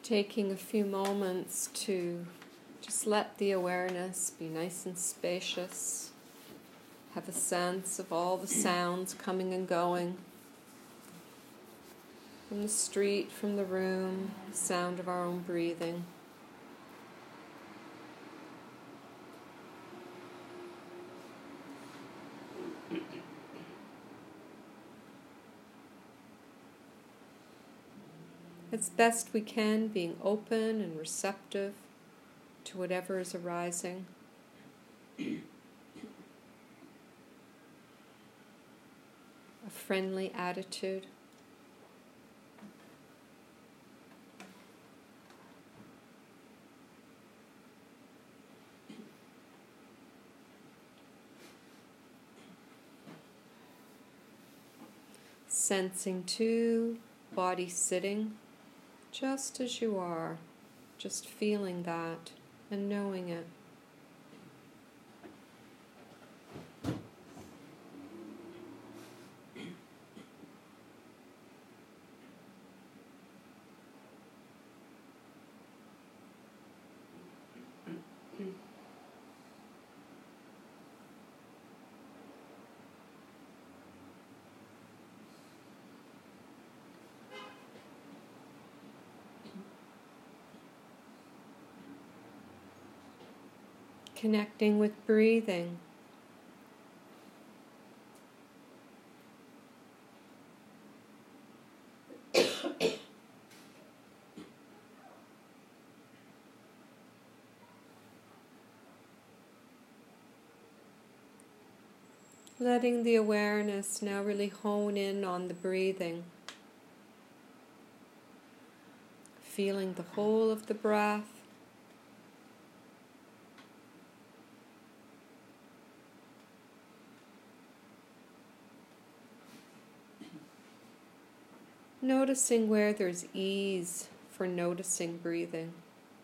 Taking a few moments to just let the awareness be nice and spacious. Have a sense of all the sounds coming and going. From the street, from the room, the sound of our own breathing. As best we can, being open and receptive to whatever is arising. A friendly attitude. Sensing too, body sitting just as you are, just feeling that and knowing it. Connecting with breathing. Letting the awareness now really hone in on the breathing. Feeling the whole of the breath. Noticing where there's ease for noticing breathing.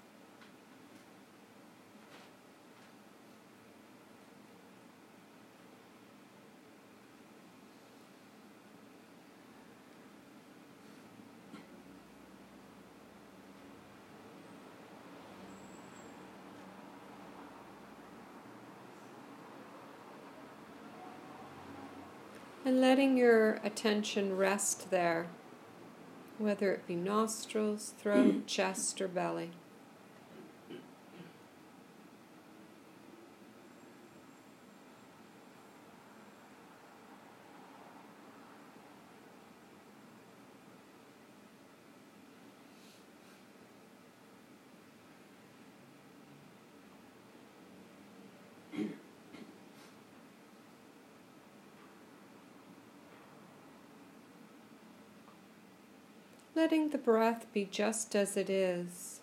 And letting your attention rest there, whether it be nostrils, throat, chest, or belly. Letting the breath be just as it is.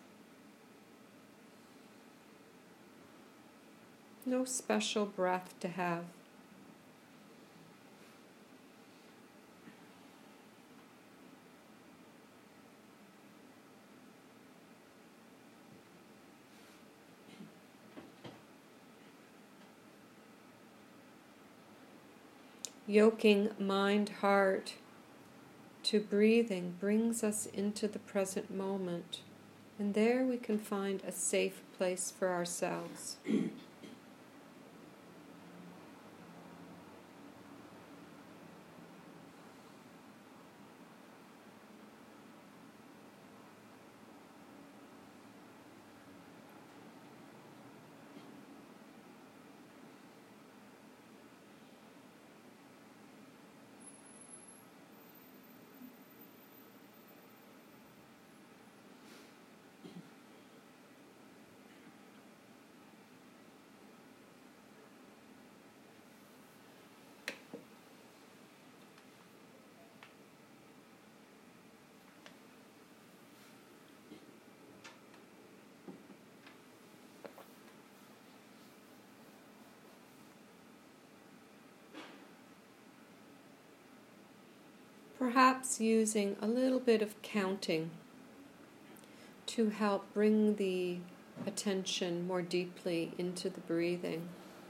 No special breath to have. Yoking mind, heart to breathing brings us into the present moment, and there we can find a safe place for ourselves. Perhaps using a little bit of counting to help bring the attention more deeply into the breathing.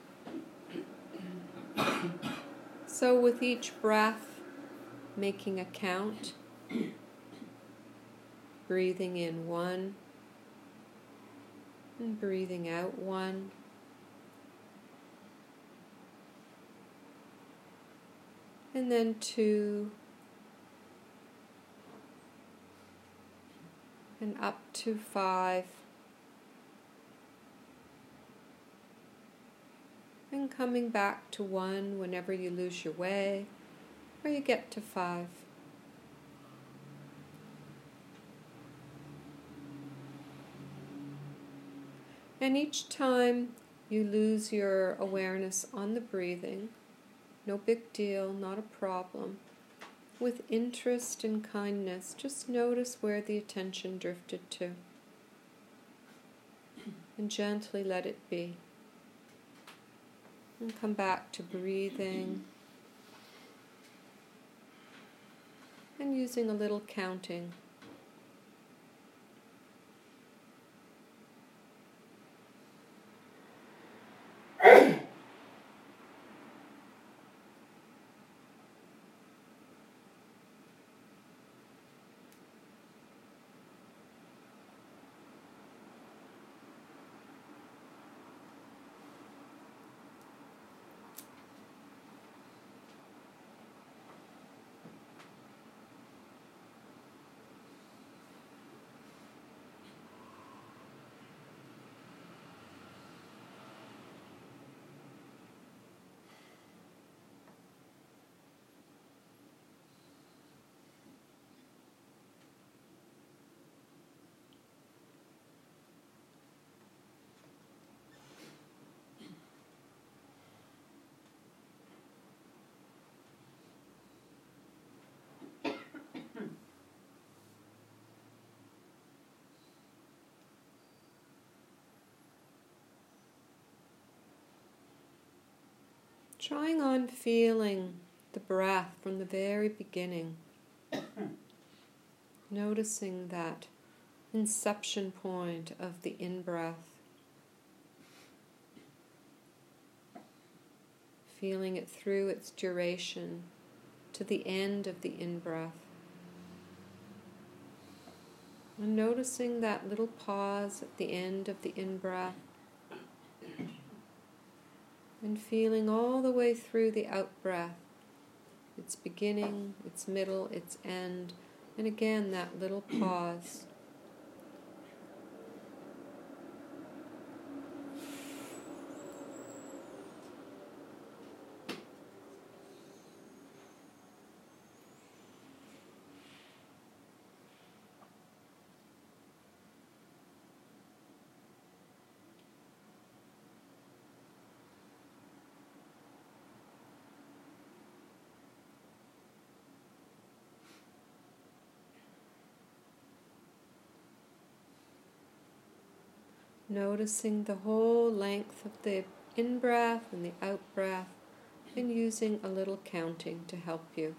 So with each breath, making a count, Breathing in 1 and breathing out 1. And then 2 and up to 5. And coming back to 1 whenever you lose your way or you get to 5. And each time you lose your awareness on the breathing, no big deal, not a problem. With interest and kindness, just notice where the attention drifted to. And gently let it be. And come back to breathing. And using a little counting. Trying on feeling the breath from the very beginning. Noticing that inception point of the in-breath. Feeling it through its duration to the end of the in-breath. And noticing that little pause at the end of the in-breath. And feeling all the way through the out-breath, its beginning, its middle, its end, and again that little pause. Noticing the whole length of the in-breath and the out-breath, and using a little counting to help you.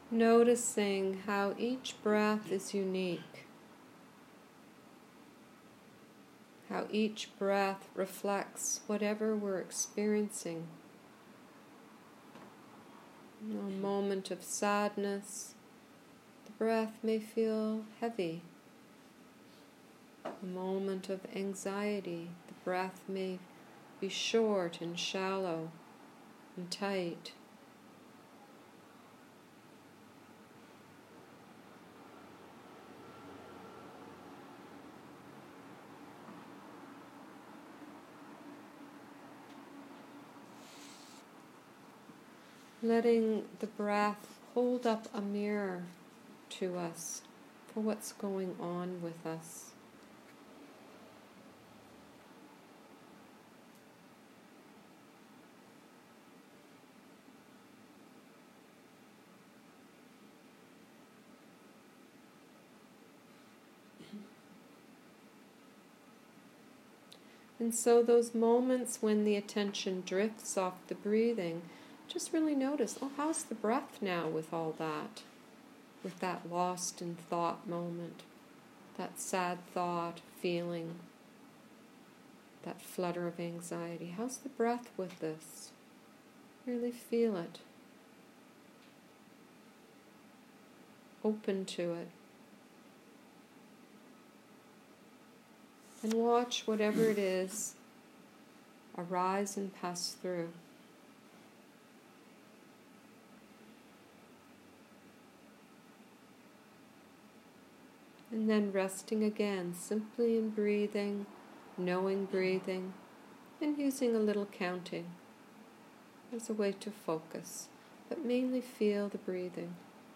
Noticing how each breath is unique, how each breath reflects whatever we're experiencing. In a moment of sadness, the breath may feel heavy. A moment of anxiety, the breath may be short and shallow and tight. Letting the breath hold up a mirror to us for what's going on with us. And so those moments when the attention drifts off the breathing, just really notice, how's the breath now with all that? With that lost in thought moment, that sad thought, feeling, that flutter of anxiety. How's the breath with this? Really feel it. Open to it. And watch whatever it is arise and pass through. And then resting again, simply in breathing, knowing breathing, and using a little counting as a way to focus, but mainly feel the breathing.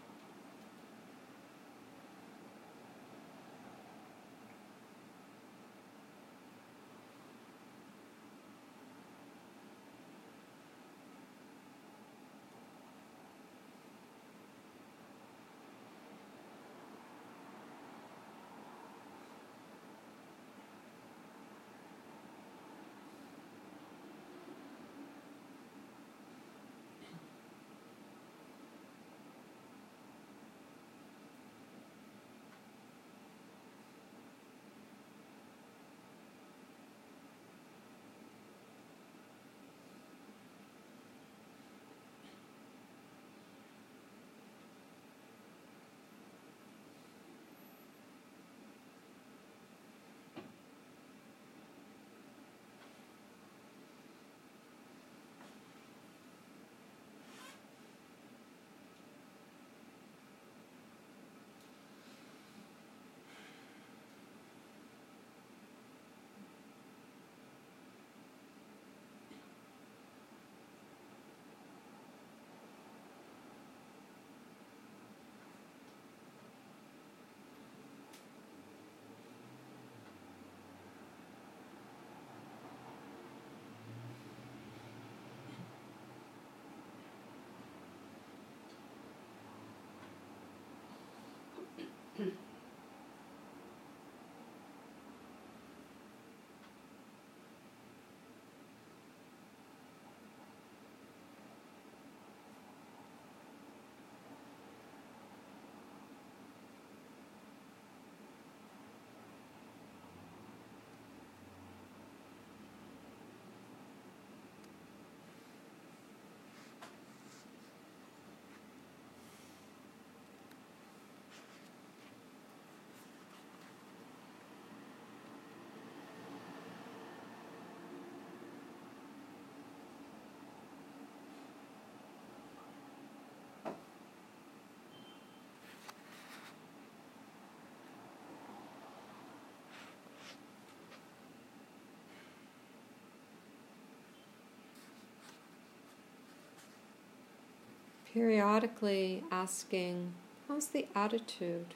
Periodically asking, how's the attitude?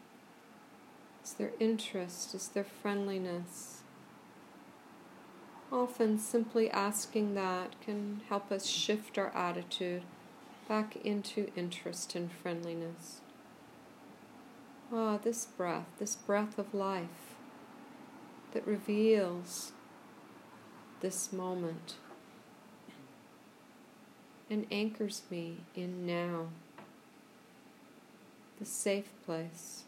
Is there interest? Is there friendliness? Often simply asking that can help us shift our attitude back into interest and friendliness. This breath of life that reveals this moment and anchors me in now. the safe place.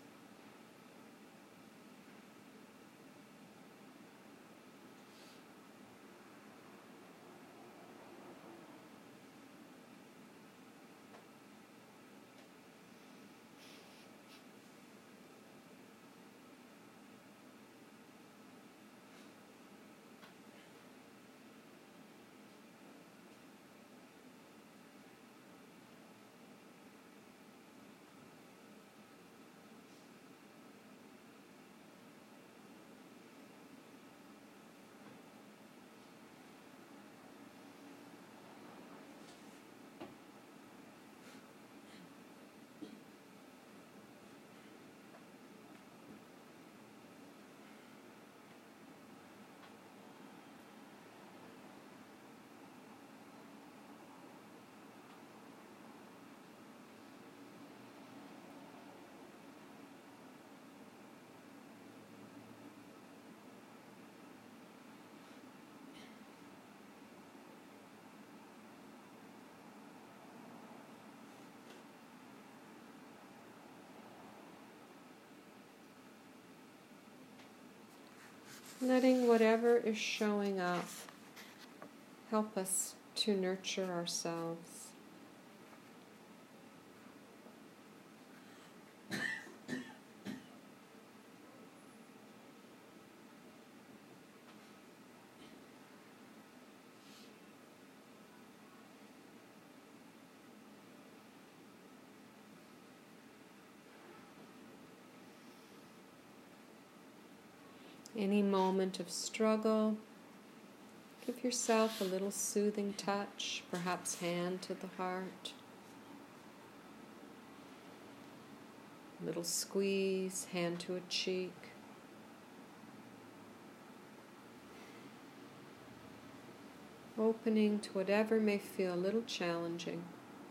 Letting whatever is showing up help us to nurture ourselves. Any moment of struggle, give yourself a little soothing touch, perhaps hand to the heart, a little squeeze, hand to a cheek. Opening to whatever may feel a little challenging.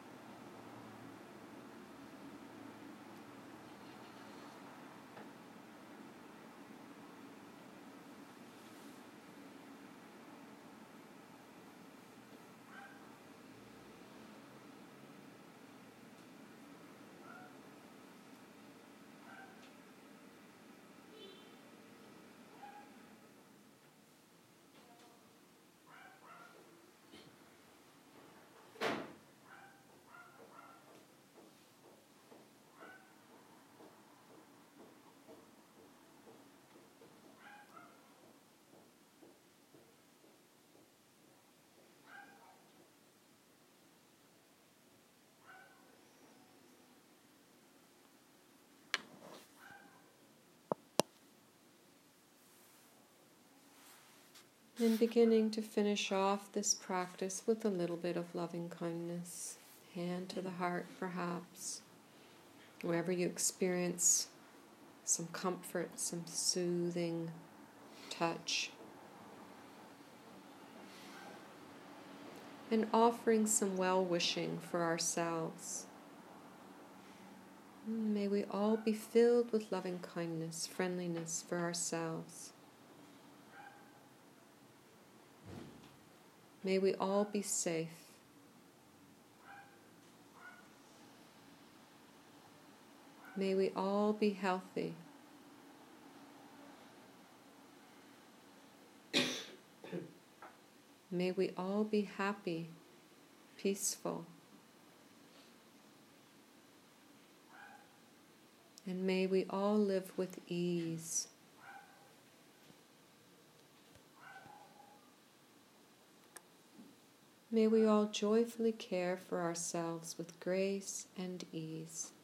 And beginning to finish off this practice with a little bit of loving kindness. Hand to the heart, perhaps. Wherever you experience some comfort, some soothing touch. And offering some well-wishing for ourselves. May we all be filled with loving kindness, friendliness for ourselves. May we all be safe. May we all be healthy. May we all be happy, peaceful. And may we all live with ease. May we all joyfully care for ourselves with grace and ease.